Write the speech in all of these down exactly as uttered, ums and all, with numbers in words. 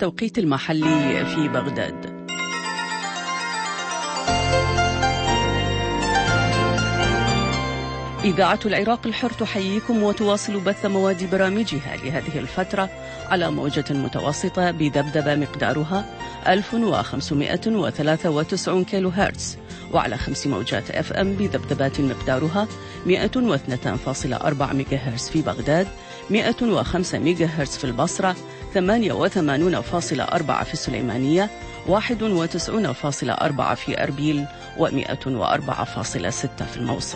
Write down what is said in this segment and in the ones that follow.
بالتوقيت المحلي في بغداد. إذاعة العراق الحر تحييكم وتواصل بث مواد برامجها لهذه الفترة على موجة متوسطة بذبذبة مقدارها ألف وخمسمائة وثلاثة وتسعين كيلو هرتز، وعلى خمس موجات اف ام بذبذبات مقدارها مائة واثنين فاصلة أربعة ميجا هرتز في بغداد، مائة وخمسة ميجا هرتز في البصرة، ثمانية وثمانين فاصلة أربعة في السليمانية، واحد وتسعين فاصلة أربعة في أربيل، ومائة وأربعة فاصلة ستة في الموصل.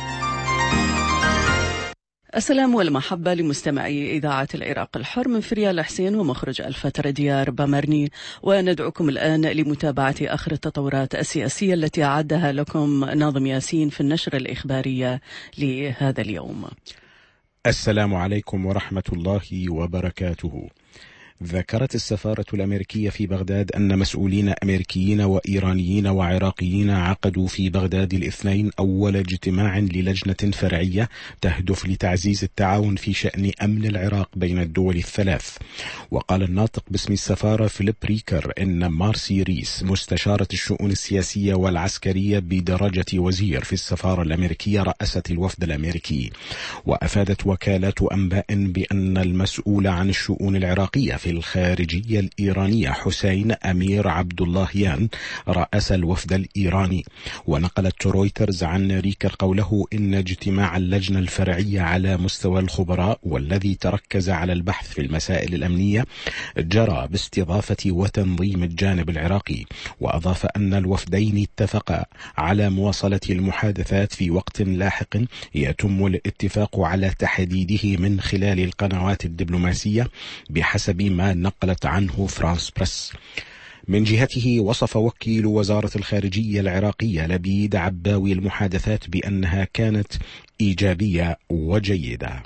السلام والمحبة لمستمعي إذاعة العراق الحر من فريال حسين ومخرج الفترة ديار بامرني، وندعوكم الآن لمتابعة آخر التطورات السياسية التي أعدها لكم ناظم ياسين في النشرة الإخبارية لهذا اليوم. السلام عليكم ورحمة الله وبركاته. ذكرت السفارة الأمريكية في بغداد أن مسؤولين أمريكيين وإيرانيين وعراقيين عقدوا في بغداد الاثنين أول اجتماع للجنة فرعية تهدف لتعزيز التعاون في شأن أمن العراق بين الدول الثلاث. وقال الناطق باسم السفارة فيليب ريكر إن مارسي ريس مستشارة الشؤون السياسية والعسكرية بدرجة وزير في السفارة الأمريكية رأست الوفد الأمريكي. وأفادت وكالات أنباء بأن المسؤول عن الشؤون العراقية في الخارجية الإيرانية حسين أمير عبد اللهيان رأس الوفد الإيراني. ونقلت رويترز عن ريكر قوله إن اجتماع اللجنة الفرعية على مستوى الخبراء والذي تركز على البحث في المسائل الأمنية جرى باستضافة وتنظيم الجانب العراقي. وأضاف أن الوفدين اتفقا على مواصلة المحادثات في وقت لاحق يتم الاتفاق على تحديده من خلال القنوات الدبلوماسية بحسب ما نقلت عنه فرانس بريس. من جهته وصف وكيل وزارة الخارجية العراقية لبيد عباوي المحادثات بأنها كانت إيجابية وجيدة.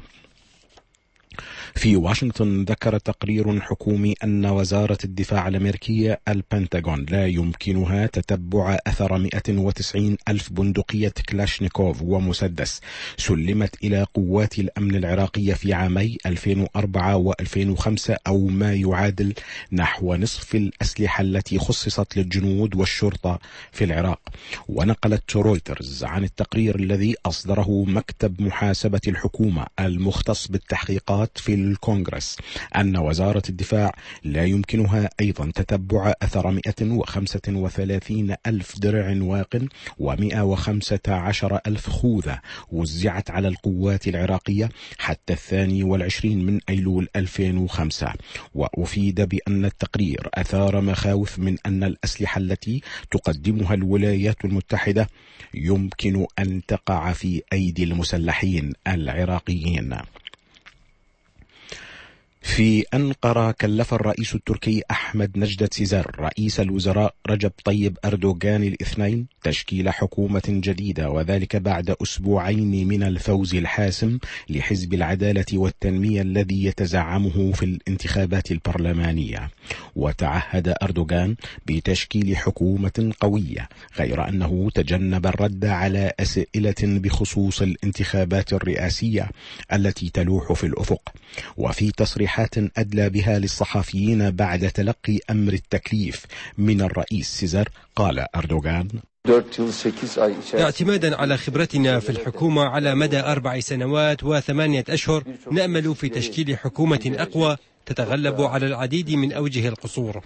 في واشنطن ذكر تقرير حكومي أن وزارة الدفاع الأمريكية البنتاغون لا يمكنها تتبع أثر مائة وتسعين ألف بندقية كلاشنيكوف ومسدس سلمت إلى قوات الأمن العراقية في عامي ألفين وأربعة وألفين وخمسة أو ما يعادل نحو نصف الأسلحة التي خصصت للجنود والشرطة في العراق. ونقلت رويترز عن التقرير الذي أصدره مكتب محاسبة الحكومة المختص بالتحقيقات في الكونغرس أن وزارة الدفاع لا يمكنها أيضا تتبع أثر مائة وخمسة وثلاثين ألف درع واق ومائة وخمسة عشر ألف خوذة وزعت على القوات العراقية حتى الثاني والعشرين من أيلول ألفين وخمسة. وأفيد بأن التقرير أثار مخاوف من أن الأسلحة التي تقدمها الولايات المتحدة يمكن أن تقع في أيدي المسلحين العراقيين. في أنقرة كلف الرئيس التركي أحمد نجدة سيزر رئيس الوزراء رجب طيب أردوغان الاثنين تشكيل حكومة جديدة، وذلك بعد أسبوعين من الفوز الحاسم لحزب العدالة والتنمية الذي يتزعمه في الانتخابات البرلمانية. وتعهد أردوغان بتشكيل حكومة قوية، غير أنه تجنب الرد على أسئلة بخصوص الانتخابات الرئاسية التي تلوح في الأفق. وفي تصريح أدلى بها للصحفيين بعد تلقي أمر التكليف من الرئيس سيزر قال أردوغان: اعتمادا على خبرتنا في الحكومة على مدى أربع سنوات وثمانية أشهر نأمل في تشكيل حكومة أقوى تتغلب على العديد من أوجه القصور.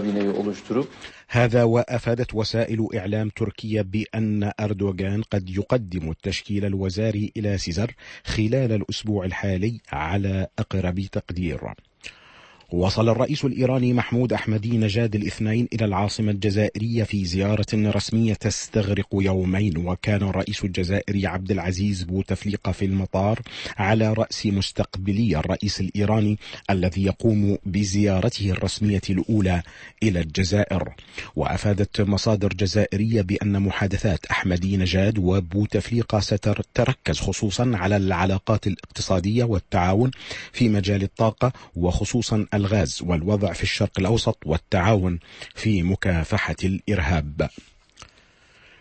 هذا وأفادت وسائل إعلام تركيا بأن أردوغان قد يقدم التشكيل الوزاري إلى سيزر خلال الأسبوع الحالي على أقرب تقدير. وصل الرئيس الإيراني محمود أحمدي نجاد الاثنين إلى العاصمة الجزائرية في زيارة رسمية تستغرق يومين، وكان الرئيس الجزائري عبد العزيز بوتفليقة في المطار على رأس مستقبلي الرئيس الإيراني الذي يقوم بزيارته الرسمية الأولى إلى الجزائر. وأفادت مصادر جزائرية بأن محادثات أحمدي نجاد وبوتفليقة ستركز خصوصا على العلاقات الاقتصادية والتعاون في مجال الطاقة، وخصوصا الغاز والوضع في الشرق الأوسط والتعاون في مكافحة الإرهاب.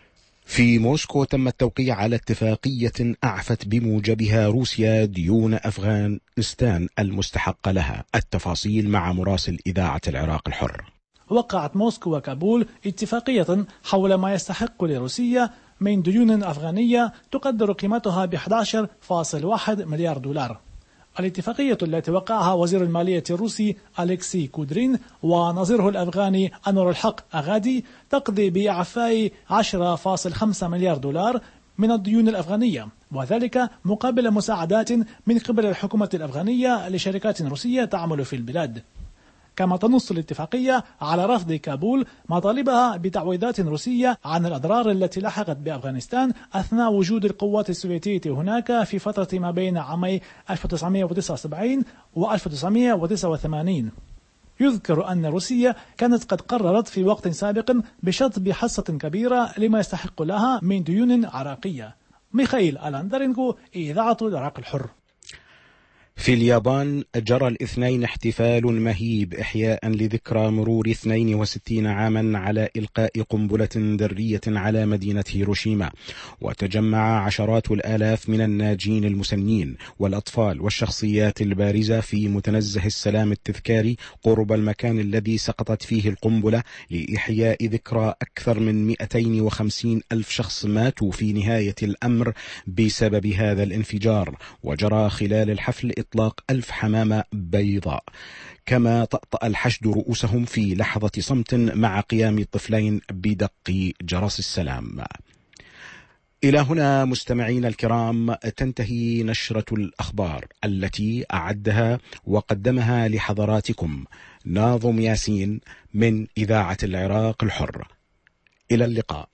في موسكو تم التوقيع على اتفاقية أعفت بموجبها روسيا ديون أفغانستان المستحقة لها. التفاصيل مع مراسل إذاعة العراق الحر. وقعت موسكو وكابول اتفاقية حول ما يستحق لروسيا من ديون أفغانية تقدر قيمتها ب أحد عشر فاصلة واحد مليار دولار. الاتفاقية التي وقعها وزير المالية الروسي أليكسي كودرين ونظيره الأفغاني أنور الحق أغادي تقضي بإعفاء عشرة فاصلة خمسة مليار دولار من الديون الأفغانية، وذلك مقابل مساعدات من قبل الحكومة الأفغانية لشركات روسية تعمل في البلاد. كما تنص الاتفاقية على رفض كابول مطالبها بتعويضات روسية عن الأضرار التي لحقت بأفغانستان أثناء وجود القوات السوفيتية هناك في فترة ما بين عامي ألف وتسعمائة وتسعة وسبعين و ألف وتسعمائة وتسعة وثمانين. يذكر أن روسيا كانت قد قررت في وقت سابق بشطب حصة كبيرة لما يستحق لها من ديون عراقية. ميخائيل ألاندرينكو، إذاعة العراق الحر. في اليابان جرى الاثنين احتفال مهيب إحياء لذكرى مرور اثنين وستين عاما على إلقاء قنبلة ذرية على مدينة هيروشيما، وتجمع عشرات الآلاف من الناجين المسنين والأطفال والشخصيات البارزة في متنزه السلام التذكاري قرب المكان الذي سقطت فيه القنبلة لإحياء ذكرى أكثر من مئتين وخمسين ألف شخص ماتوا في نهاية الأمر بسبب هذا الانفجار. وجرى خلال الحفل إطلاق ألف حمامة بيضاء، كما طأطأ الحشد رؤوسهم في لحظة صمت مع قيام الطفلين بدق جرس السلام. إلى هنا مستمعينا الكرام تنتهي نشرة الأخبار التي أعدها وقدمها لحضراتكم ناظم ياسين من إذاعة العراق الحر. إلى اللقاء.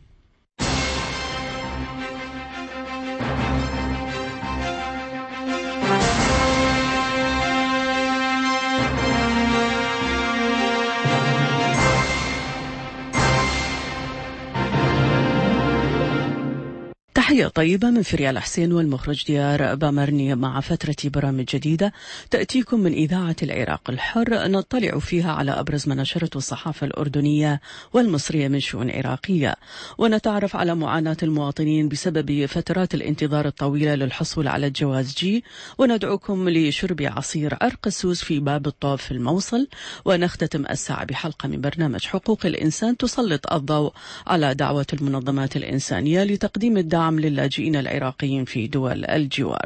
تحية طيبة من فريال حسين والمخرج ديار بامرني مع فترة برامج جديدة تأتيكم من إذاعة العراق الحر نطلع فيها على أبرز ما نشرته الصحافة الأردنية والمصرية من شؤون عراقية، ونتعرف على معاناة المواطنين بسبب فترات الانتظار الطويلة للحصول على الجواز جي، وندعوكم لشرب عصير أرقسوس في باب الطوف في الموصل، ونختتم الساعة بحلقة من برنامج حقوق الإنسان تسلط الضوء على دعوة المنظمات الإنسانية لتقديم الدعم للاجئين العراقيين في دول الجوار.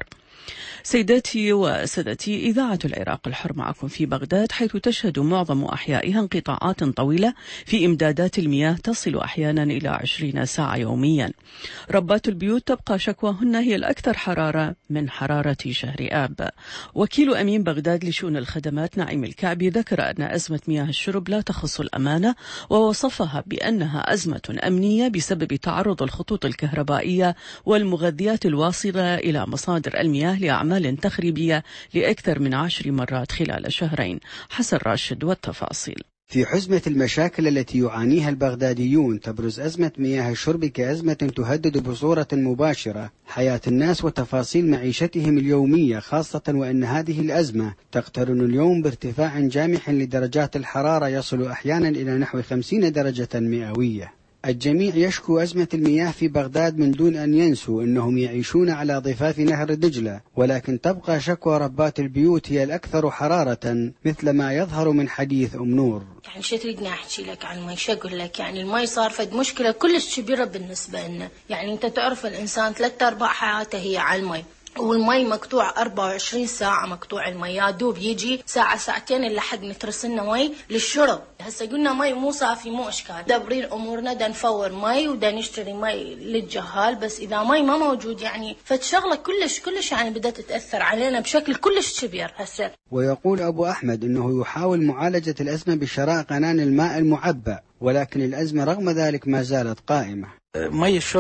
سيداتي وسادتي، إذاعة العراق الحر معكم في بغداد، حيث تشهد معظم أحيائها انقطاعات طويلة في إمدادات المياه تصل أحيانا إلى عشرين ساعة يوميا. ربات البيوت تبقى شكواهن هي الأكثر حرارة من حرارة شهر آب. وكيل أمين بغداد لشؤون الخدمات نعيم الكعبي ذكر أن أزمة مياه الشرب لا تخص الأمانة، ووصفها بأنها أزمة أمنية بسبب تعرض الخطوط الكهربائية والمغذيات الواصلة إلى مصادر المياه لأعمال تخريبية لأكثر من عشر مرات خلال شهرين. حسن راشد والتفاصيل. في حزمة المشاكل التي يعانيها البغداديون تبرز أزمة مياه الشرب كأزمة تهدد بصورة مباشرة حياة الناس وتفاصيل معيشتهم اليومية، خاصة وأن هذه الأزمة تقترن اليوم بارتفاع جامح لدرجات الحرارة يصل أحيانا إلى نحو خمسين درجة مئوية. الجميع يشكو أزمة المياه في بغداد من دون أن ينسوا أنهم يعيشون على ضفاف نهر دجلة، ولكن تبقى شكوى ربات البيوت هي الأكثر حرارة مثل ما يظهر من حديث أم نور. يعني شو تريدني أحكي لك عن المي؟ شو أقول لك؟ يعني المي صار فد مشكلة كلش كبيرة بالنسبة لنا. يعني أنت تعرف الإنسان ثلاثة أرباع حياته هي على المي، والمي مقطوع أربعة وعشرين ساعة مقطوع المي، يا دوب يجي ساعة ساعتين اللي حق نترسلنا مي للشرب. هسه قلنا مي مو صافي مو إشكال، دبرين أمورنا دا نفور مي ودا نشتري مي للجهال، بس إذا مي ما موجود يعني فتشغلة كلش كلش يعني بدأت تتأثر علينا بشكل كلش كبير هسه. ويقول أبو أحمد أنه يحاول معالجة الأزمة بشراء قنان الماء المعبأ، ولكن الأزمة رغم ذلك ما زالت قائمة. مي الشرب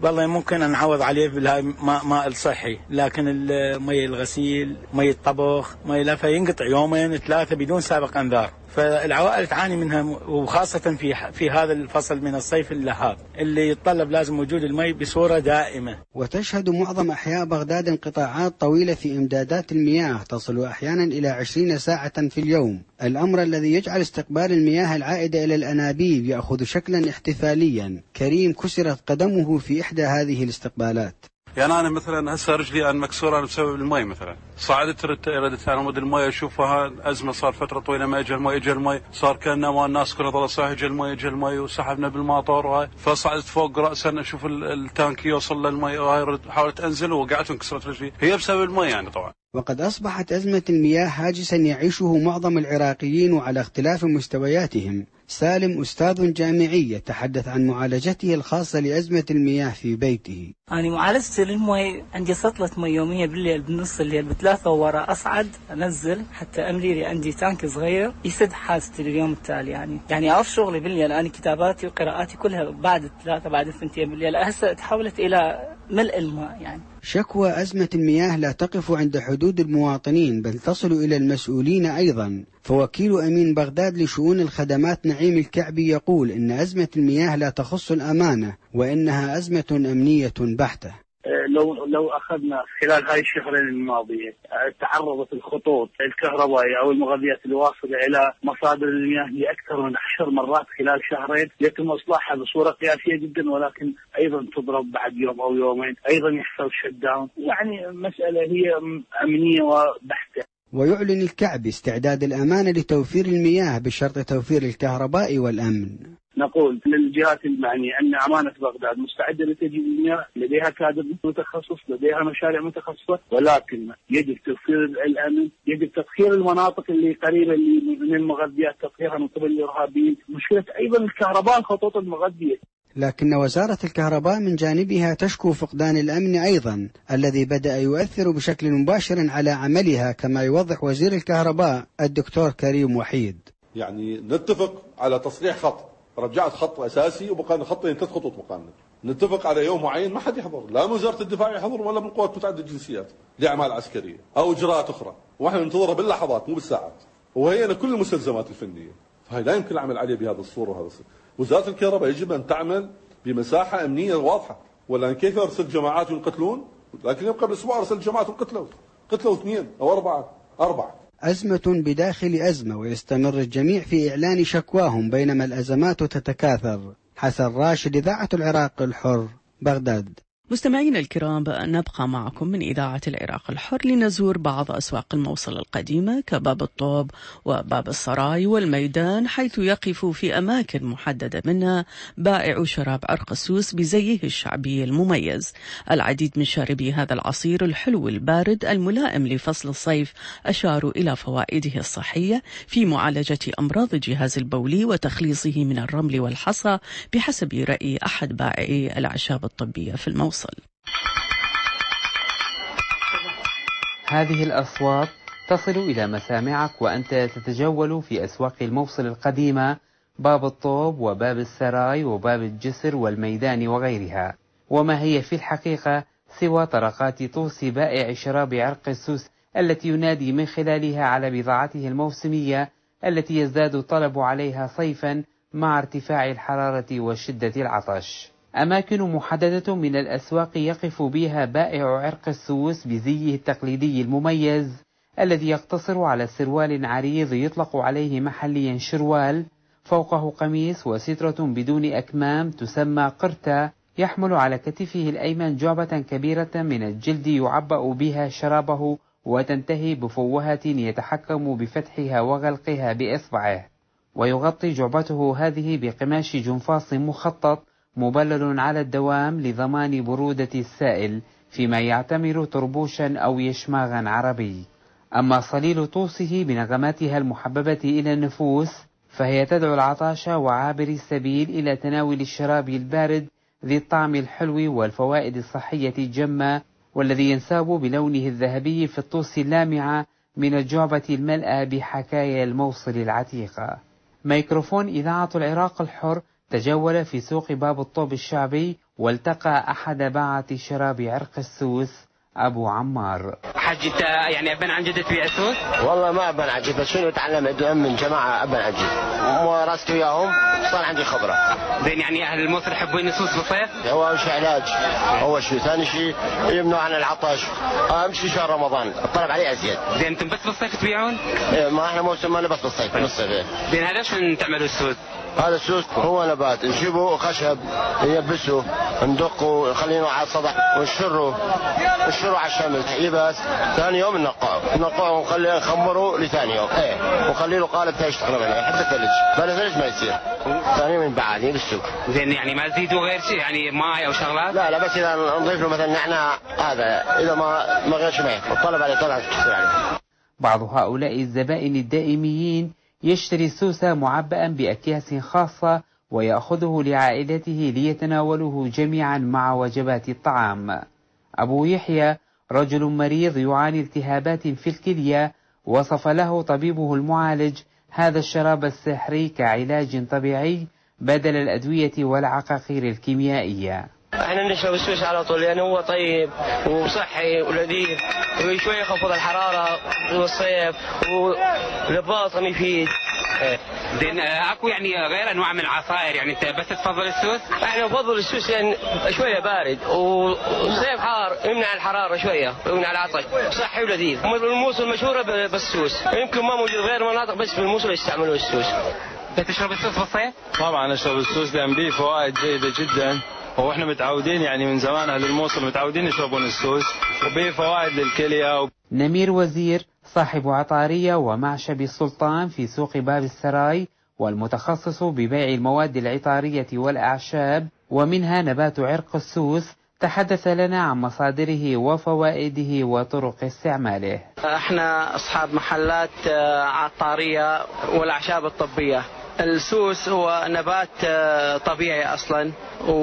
والله ممكن نعوض عليه بالماء ماء الصحي، لكن المي الغسيل مي الطبخ مي لا فينقطع يومين ثلاثة بدون سابق انذار، فالعوائل تعاني منها، وخاصة في في هذا الفصل من الصيف اللهاب اللي يتطلب لازم وجود المي بصورة دائمة. وتشهد معظم أحياء بغداد انقطاعات طويلة في إمدادات المياه تصل أحيانا إلى عشرين ساعة في اليوم، الأمر الذي يجعل استقبال المياه العائدة إلى الأنابيب يأخذ شكلا احتفاليا. كريم كسرت قدمه في إحدى هذه الاستقبالات. يعني أنا مثلا هسه رجلي أنا مكسورة بسبب المي، مثلا صعدت ردت أنا مود المي أشوفها أزمة، صار فترة طويلة ما إجا المي، إجا المي صار كأنه ما الناس كلها ضل صاح إجا المي إجا المي وسحبنا بالماطور وهاي، فصعدت فوق رأسا أشوف التانك يوصل للمي وهاي، حاولت أنزل ووقعت وانكسرت رجلي، هي بسبب المي يعني طبعا. وقد أصبحت أزمة المياه حاجسا يعيشه معظم العراقيين وعلى اختلاف مستوياتهم. سالم أستاذ جامعي يتحدث عن معالجته الخاصة لأزمة المياه في بيته. أنا معالجتي للمي عندي سطلة مي يومية بالليل بالنص الليل بثلاثة ورا أصعد أنزل حتى أملي لي عندي تانك صغير يسد حاجتي لليوم التالي. يعني يعني أعرف شغلي بالليل، أنا كتاباتي وقراءاتي كلها بعد الثلاثة بعد الثنتين بالليل، هسه تحولت إلى ملء الماء. يعني شكوى أزمة المياه لا تقف عند حدود المواطنين بل تصل إلى المسؤولين أيضا. فوكيل أمين بغداد لشؤون الخدمات نعيم الكعبي يقول إن أزمة المياه لا تخص الأمانة وإنها أزمة أمنية بحتة. لو لو أخذنا خلال هاي الشهرين الماضية تعرضت الخطوط الكهربائية أو المغذيات الواصلة إلى مصادر المياه لأكثر من عشر مرات خلال شهرين، يتم إصلاحها بصورة قياسية جدا، ولكن أيضا تضرب بعد يوم أو يومين، أيضا يحصل شت داون. يعني مسألة هي أمنية وبحتة. ويعلن الكعبي استعداد الأمانة لتوفير المياه بشرط توفير الكهرباء والأمن. نقول للجهات المعنية أن أمانة بغداد مستعدة لتجيب المياه، لديها كادر متخصص، لديها مشاريع متخصصة، ولكن يجب توفير الأمن، يجب تطهير المناطق اللي قريبة من المغذيات، تطهيرها من قبل الإرهابيين. مشكلة أيضا الكهرباء الخطوط المغذية. لكن وزارة الكهرباء من جانبها تشكو فقدان الأمن أيضا الذي بدأ يؤثر بشكل مباشر على عملها، كما يوضح وزير الكهرباء الدكتور كريم وحيد. يعني نتفق على تصليح خط، رجعت خط أساسي وبقى خطين ثلاث خطوط مقارنة، نتفق على يوم معين ما حد يحضر، لا من وزارة الدفاع يحضر ولا من قوات متعددة الجنسيات لأعمال عسكرية أو إجراءات أخرى، وإحنا ننتظرها باللحظات مو بالساعات، وهي كل المستلزمات الفنية، فهي لا يمكن العمل عليها بهذا الصورة وهذا الصورة. وزارة الكهرباء يجب أن تعمل بمساحة أمنية واضحة، ولا كيف أرسل جماعات وينقتلون، لكن يبقى بالأسبوع أرسل جماعات وقتلوا قتلوا اثنين أو أربعة أربعة. أزمة بداخل أزمة، ويستمر الجميع في إعلان شكواهم بينما الأزمات تتكاثر. حسن راشد، إذاعة العراق الحر، بغداد. مستمعين الكرام، نبقى معكم من إذاعة العراق الحر لنزور بعض أسواق الموصل القديمة كباب الطوب وباب السراي والميدان، حيث يقف في أماكن محددة منها بائع شراب عرق السوس بزيه الشعبي المميز. العديد من شاربي هذا العصير الحلو البارد الملائم لفصل الصيف أشاروا إلى فوائده الصحية في معالجة أمراض الجهاز البولي وتخليصه من الرمل والحصى بحسب رأي أحد بائعي الأعشاب الطبية في الموصل. هذه الأصوات تصل إلى مسامعك وأنت تتجول في أسواق الموصل القديمة، باب الطوب وباب السراي وباب الجسر والميدان وغيرها، وما هي في الحقيقة سوى طرقات طوس بائع شراب عرق السوس التي ينادي من خلالها على بضاعته الموسمية التي يزداد الطلب عليها صيفا مع ارتفاع الحرارة وشدة العطش. أماكن محددة من الأسواق يقف بها بائع عرق السوس بزيه التقليدي المميز الذي يقتصر على سروال عريض يطلق عليه محليا شروال، فوقه قميص وسترة بدون أكمام تسمى قرتا، يحمل على كتفه الأيمن جعبة كبيرة من الجلد يعبأ بها شرابه وتنتهي بفوهة يتحكم بفتحها وغلقها بإصبعه، ويغطي جعبته هذه بقماش جنفاص مخطط مبلل على الدوام لضمان برودة السائل، فيما يعتمر طربوشا أو يشماغا عربي. أما صليل طوسه بنغماتها المحببة إلى النفوس فهي تدعو العطاش وعابر السبيل إلى تناول الشراب البارد ذي الطعم الحلو والفوائد الصحية الجمة، والذي ينساب بلونه الذهبي في الطوس اللامعة من الجعبة الملأى بحكايا الموصل العتيقة. ميكروفون إذاعة العراق الحر تجول في سوق باب الطوب الشعبي والتقى أحد باعة شراب عرق السوس أبو عمار. حج انت يعني ابن عن جد تبيع السوس؟ والله ما ابن عن جد، بس شنو تعلمت من جماعه ابن عن جد ومارست وياهم صار عندي خبره. زين يعني اهل الموصل يحبون السوس بالصيف؟ هو اول شيء علاج، اول شيء، ثاني شيء يمنع عن العطش، اهم شيء شهر رمضان الطلب عليه ازيد. زين انتم بس بالصيف تبيعون؟ إيه ما احنا موسم ما نبص بالصيف بالصيف. زين هذا شلون تعملوا السوس؟ هذا السوس هو نبات نجيبه خشب نيبسه ندقه نخليه على السطح ونشره نشره على الشمس يبس، ثاني يوم ننقعه ننقعه ونخليه نخمره لثاني يوم ايه ونخليه له قالب ثلج تقريبا يحب الثلج، بلا ثلج ما يصير، ثاني يوم بعدين بالسوق. زين يعني ما تزيدوا غير شيء يعني ماء او شغلات؟ لا لا بس اذا نضيف له مثلا نعناع هذا اذا ما ما غير شيء ما الطلب عليه طلع كثير عليه. بعض هؤلاء الزبائن الدائميين يشتري السوس معبأ بأكياس خاصة ويأخذه لعائلته ليتناوله جميعا مع وجبات الطعام. أبو يحيى رجل مريض يعاني التهابات في الكلية، وصف له طبيبه المعالج هذا الشراب السحري كعلاج طبيعي بدل الأدوية والعقاقير الكيميائية. احنا نشرب السوس على طول لانه هو طيب وصحي ولذيذ وشوي يخفض الحراره والصيف وللباطن يفيد. زين اكو يعني غير انواع من العصائر يعني انت بس تفضل السوس؟ احنا نفضل السوس لان شويه بارد والصيف حار يمنع الحراره شويه ويمنع العطش، صحي ولذيذ. الموصل مشهوره بالسوس، يمكن ما موجود غير مناطق بس في الموصل يستعملوا السوس. بتشرب السوس بالصيف؟ طبعا اشرب السوس لان به فوائد جيده جدا، واحنا متعودين يعني من زمان اهل الموصل متعودين يشربون السوس وبه فوائد للكليه. نمير وزير صاحب عطارية ومعشب السلطان في سوق باب السراي والمتخصص ببيع المواد العطارية والأعشاب ومنها نبات عرق السوس تحدث لنا عن مصادره وفوائده وطرق استعماله. احنا اصحاب محلات عطارية والأعشاب الطبية. السوس هو نبات طبيعي أصلا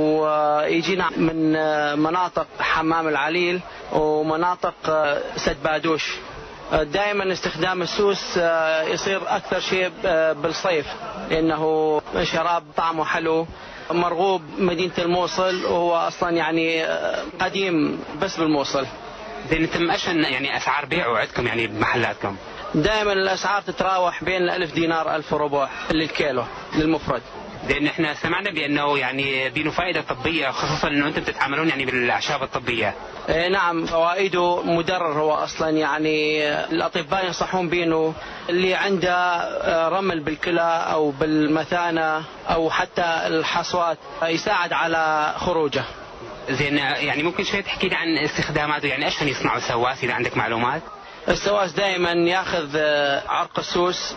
ويجينا من مناطق حمام العليل ومناطق سد بادوش. دائما استخدام السوس يصير أكثر شيء بالصيف لأنه شراب طعمه حلو مرغوب مدينة الموصل وهو أصلا يعني قديم بس بالموصل. زين انتم ايش يعني اسعار بيعوا عندكم يعني بمحلاتكم؟ دائما الاسعار تتراوح بين ألف دينار ألف وربع للكيلو للمفرد. لان احنا سمعنا بانه يعني بينه فائده طبيه خصوصا انه انتم تتعاملون يعني بالاعشاب الطبيه. ايه نعم فوائده مدرر هو اصلا يعني الاطباء ينصحون بينه اللي عنده رمل بالكلى او بالمثانه او حتى الحصوات يساعد على خروجه. زين يعني ممكن شوي تحكي لي عن استخداماته يعني ايش يصنعوا السواس اذا عندك معلومات؟ السواس دائما ياخذ عرق السوس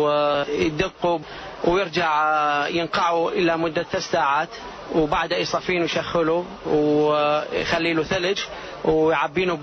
ويدقه ويرجع ينقعه الى مده ثلاث ساعات وبعدها يصفين ويشخله ويخلي له ثلج ويعبينه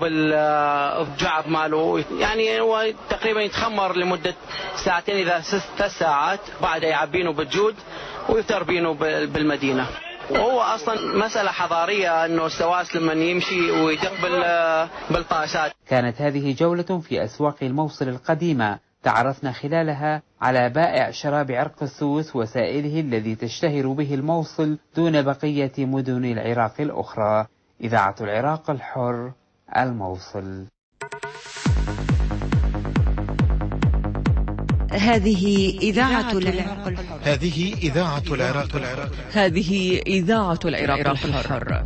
بالجعب ماله يعني هو تقريبا يتخمر لمده ساعتين اذا ثلاث ساعات بعدها يعبينه بالجود ويفتر بينه بالمدينه. وهو أصلا مسألة حضارية أنه السواس لما يمشي ويدق بالطاسات. كانت هذه جولة في أسواق الموصل القديمة تعرفنا خلالها على بائع شراب عرق السوس وسائله الذي تشتهر به الموصل دون بقية مدن العراق الأخرى. إذاعة العراق الحر الموصل. هذه إذاعة العراق الحر. هذه إذاعة العراق الحر. هذه إذاعة العراق الحر.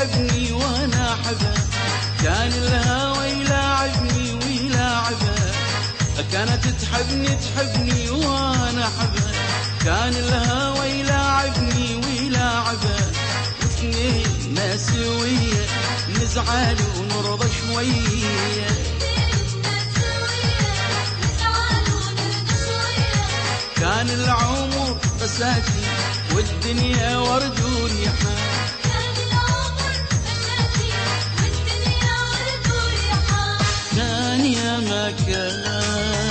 تحبني وانا احبها، كان الهوى يلاعبني ويلاعبها. كانت تحبني تحبني وانا احبها، كان الهوى يلاعبني ويلاعبها. واثنين سوية نزعل ونرضى شوية، كان العمر بساتي والدنيا ورد وريحة. كان يا ما كان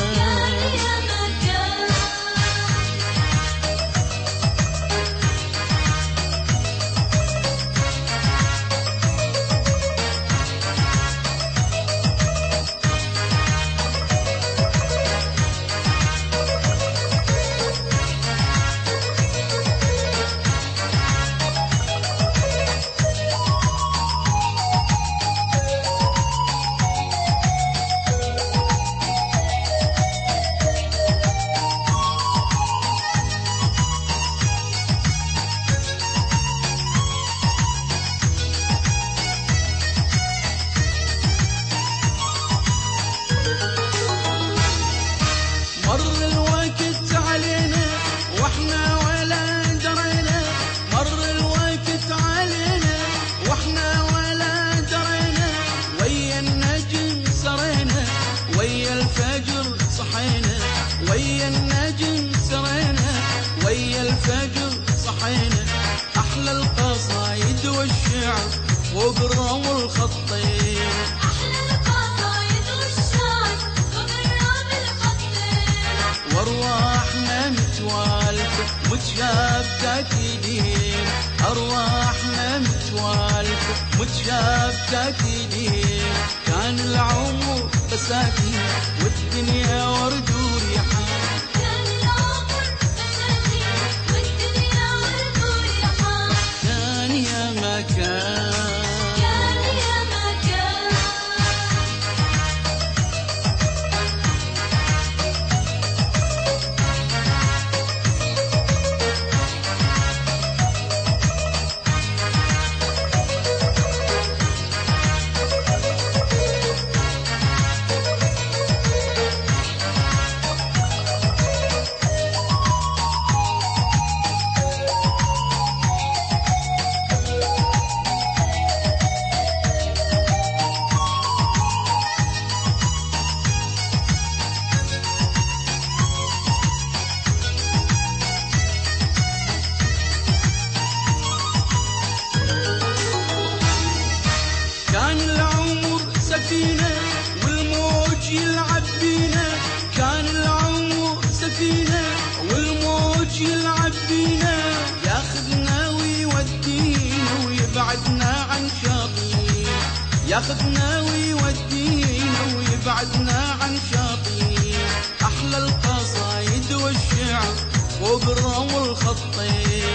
أرواحنا متوالفة متشابكة أكيدين. كان العمر بساتين والدنيا ورد وريحة، كان العمر بساتين والدنيا ورد وريحة. كان يا ما كان والموج يلعب بينا. كان العمر سفينة والموج يلعب بينا، ياخذنا ويودينا ويبعدنا عن شاطئين، ياخذنا ويودينا ويبعدنا عن شاطئين. أحلى القصايد والشعر فوق الرمل خطين،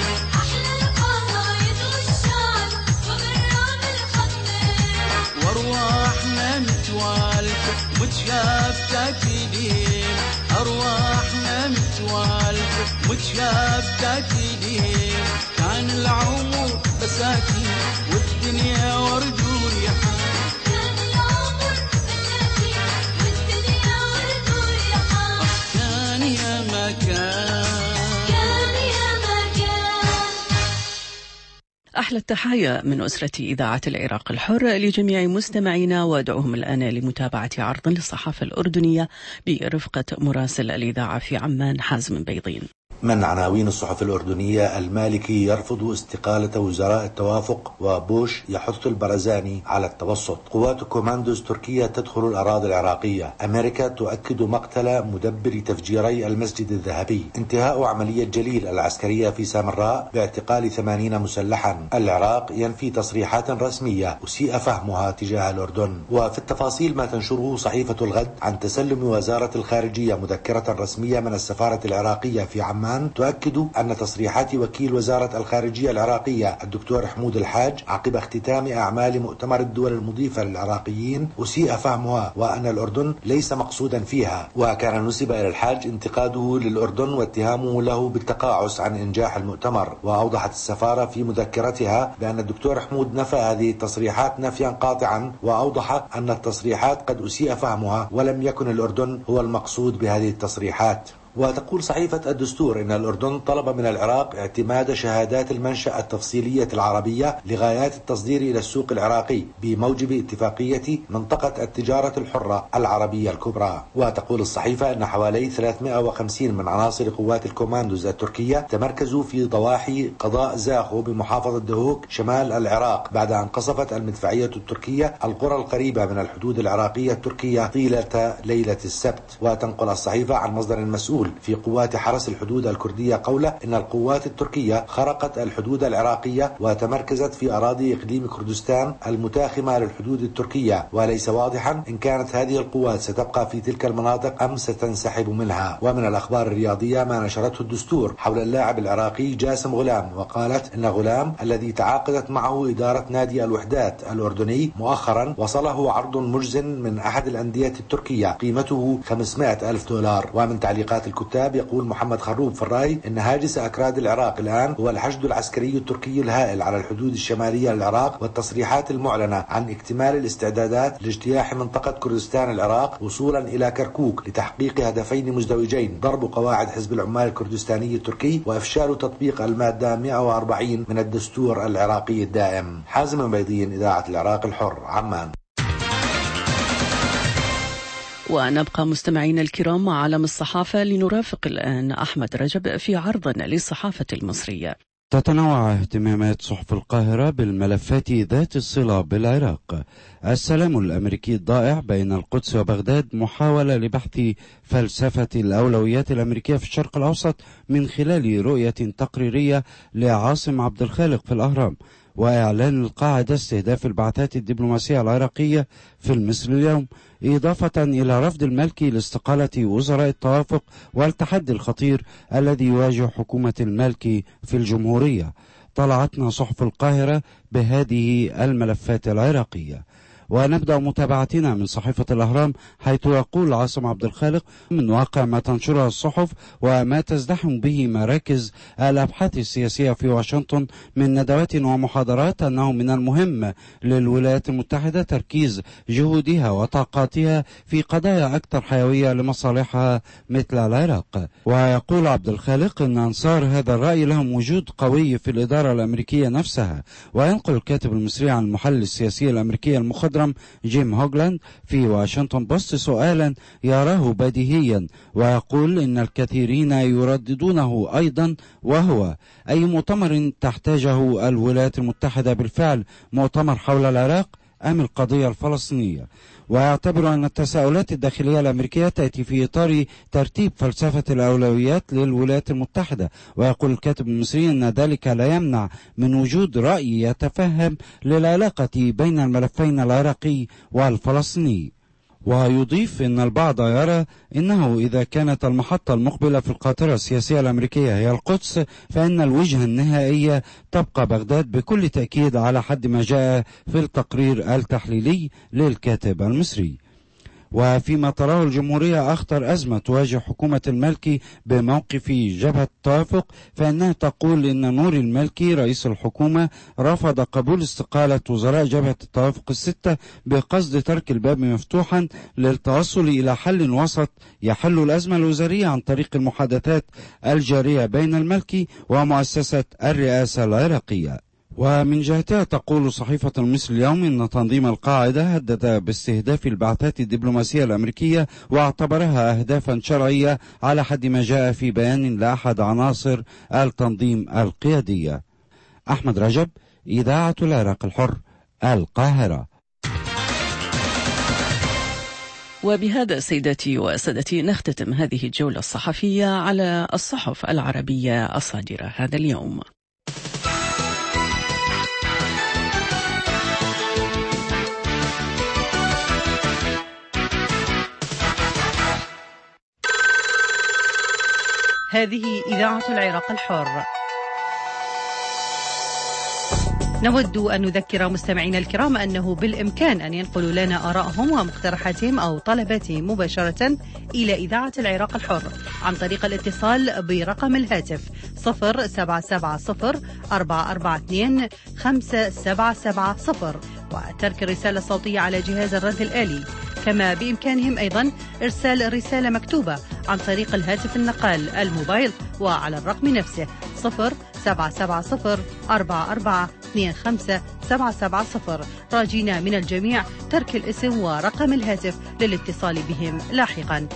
أرواحنا متوالفة متشابكة أكيدين. أرواحنا متوالفة متشابكة أكيدين. كان العمر بساتين والدنيا ورد وريحة، كان العمر بساتين والدنيا ورد وريحة. كان يا ما كان أحلى التحايا من أسرة إذاعة العراق الحر لجميع مستمعينا، وادعوهم الآن لمتابعة عرض للصحافة الأردنية برفقة مراسل الإذاعة في عمان حازم بيضين. من عناوين الصحف الأردنية: المالكي يرفض استقالة وزراء التوافق، وبوش يحث البرزاني على التوسط. قوات كوماندوز تركيا تدخل الأراضي العراقية. أمريكا تؤكد مقتل مدبر تفجيري المسجد الذهبي. انتهاء عملية جليل العسكرية في سامراء باعتقال ثمانين مسلحا. العراق ينفي تصريحات رسمية أسيء فهمها تجاه الأردن. وفي التفاصيل ما تنشره صحيفة الغد عن تسلم وزارة الخارجية مذكرة رسمية من السفارة العراقية في عمان عمان تؤكد أن تصريحات وكيل وزارة الخارجية العراقية الدكتور حمود الحاج عقب اختتام أعمال مؤتمر الدول المضيفة للعراقيين أسيء فهمها، وأن الأردن ليس مقصودا فيها. وكان نسب إلى الحاج انتقاده للأردن واتهامه له بالتقاعس عن إنجاح المؤتمر. وأوضحت السفارة في مذكرتها بأن الدكتور حمود نفى هذه التصريحات نفيا قاطعا، وأوضح أن التصريحات قد أسيء فهمها ولم يكن الأردن هو المقصود بهذه التصريحات. وتقول صحيفة الدستور إن الأردن طلب من العراق اعتماد شهادات المنشأ التفصيلية العربية لغايات التصدير إلى السوق العراقي بموجب اتفاقية منطقة التجارة الحرة العربية الكبرى. وتقول الصحيفة أن حوالي ثلاثمائة وخمسين من عناصر قوات الكوماندوز التركية تمركزوا في ضواحي قضاء زاخو بمحافظة دهوك شمال العراق بعد أن قصفت المدفعية التركية القرى القريبة من الحدود العراقية التركية طيلة ليلة السبت. وتنقل الصحيفة عن مصدر مسؤول في قوات حرس الحدود الكردية قوله إن القوات التركية خرقت الحدود العراقية وتمركزت في أراضي إقليم كردستان المتاخمة للحدود التركية، وليس واضحا إن كانت هذه القوات ستبقى في تلك المناطق أم ستنسحب منها. ومن الأخبار الرياضية ما نشرته الدستور حول اللاعب العراقي جاسم غلام، وقالت إن غلام الذي تعاقدت معه إدارة نادي الوحدات الأردني مؤخرا وصله عرض مجز من أحد الأندية التركية قيمته خمسمائة ألف دولار. ومن تعليقات الكتاب يقول محمد خروب في الرأي إن هاجس أكراد العراق الآن هو الحشد العسكري التركي الهائل على الحدود الشمالية للعراق، والتصريحات المعلنة عن اكتمال الاستعدادات لاجتياح منطقة كردستان العراق وصولا إلى كركوك لتحقيق هدفين مزدوجين: ضرب قواعد حزب العمال الكردستاني التركي وإفشال تطبيق المادة مئة وأربعين من الدستور العراقي الدائم. حازم بيضين، إذاعة العراق الحر، عمان. ونبقى مستمعين الكرام مع عالم الصحافة لنرافق الآن أحمد رجب في عرض للصحافة المصرية. تتنوع اهتمامات صحف القاهرة بالملفات ذات الصلة بالعراق. السلام الأمريكي الضائع بين القدس وبغداد، محاولة لبحث فلسفة الأولويات الأمريكية في الشرق الأوسط من خلال رؤية تقريرية لعاصم عبد الخالق في الأهرام. وإعلان القاعدة استهداف البعثات الدبلوماسية العراقية في المصري اليوم، إضافة إلى رفض المالكي لاستقالة وزراء التوافق والتحدي الخطير الذي يواجه حكومة المالكي في الجمهورية. طلعتنا صحف القاهرة بهذه الملفات العراقية. ونبدأ متابعتنا من صحيفة الأهرام، حيث يقول عاصم عبد الخالق: من واقع ما تنشرها الصحف وما تزدحم به مراكز الأبحاث السياسية في واشنطن من ندوات ومحاضرات أنه من المهم للولايات المتحدة تركيز جهودها وطاقاتها في قضايا أكثر حيوية لمصالحها مثل العراق. ويقول عبد الخالق أن أنصار هذا الرأي لهم وجود قوي في الإدارة الأمريكية نفسها. وينقل الكاتب المصري عن المحلل السياسي الأمريكي المخضرم جيم هوغلاند في واشنطن بوست سؤالا يراه بديهيا، ويقول إن الكثيرين يرددونه أيضا، وهو: أي مؤتمر تحتاجه الولايات المتحدة بالفعل؟ مؤتمر حول العراق أم القضية الفلسطينية؟ ويعتبر أن التساؤلات الداخلية الأمريكية تأتي في إطار ترتيب فلسفة الأولويات للولايات المتحدة. ويقول الكاتب المصري أن ذلك لا يمنع من وجود رأي يتفهم للعلاقة بين الملفين العراقي والفلسطيني. ويضيف أن البعض يرى أنه إذا كانت المحطة المقبلة في القاطرة السياسية الأمريكية هي القدس، فإن الوجهة النهائية تبقى بغداد بكل تأكيد، على حد ما جاء في التقرير التحليلي للكاتب المصري. وفيما تراه الجمهورية أخطر أزمة تواجه حكومة المالكي بموقف جبهة التوافق، فإنها تقول إن نور المالكي رئيس الحكومة رفض قبول استقالة وزراء جبهة التوافق الستة بقصد ترك الباب مفتوحا للتوصل إلى حل وسط يحل الأزمة الوزارية عن طريق المحادثات الجارية بين المالكي ومؤسسة الرئاسة العراقية. ومن جهتها تقول صحيفة المصري اليوم إن تنظيم القاعدة هدد باستهداف البعثات الدبلوماسية الأمريكية واعتبرها أهدافا شرعية، على حد ما جاء في بيان لأحد عناصر التنظيم القيادية. أحمد رجب، إذاعة العراق الحر، القاهرة. وبهذا سيداتي وسادتي نختتم هذه الجولة الصحفية على الصحف العربية الصادرة هذا اليوم. هذه إذاعة العراق الحر. نود أن نذكر مستمعينا الكرام أنه بالإمكان أن ينقلوا لنا آرائهم ومقترحاتهم أو طلباتهم مباشرة إلى إذاعة العراق الحر عن طريق الاتصال برقم الهاتف صفر سبعة سبعة صفر أربعة أربعة اثنين خمسة سبعة سبعة صفر وترك الرسالة الصوتية على جهاز الرد الآلي. كما بإمكانهم أيضا إرسال رسالة مكتوبة عن طريق الهاتف النقال الموبايل وعلى الرقم نفسه صفر سبعة سبعة صفر أربعة أربعة اثنين خمسة سبعة سبعة صفر، راجينا من الجميع ترك الاسم ورقم الهاتف للاتصال بهم لاحقا.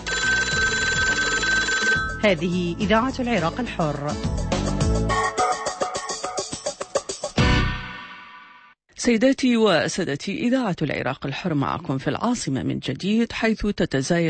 هذه إذاعة العراق الحر. سيداتي وسادتي، إذاعة العراق الحر معكم في العاصمة من جديد، حيث تتزايد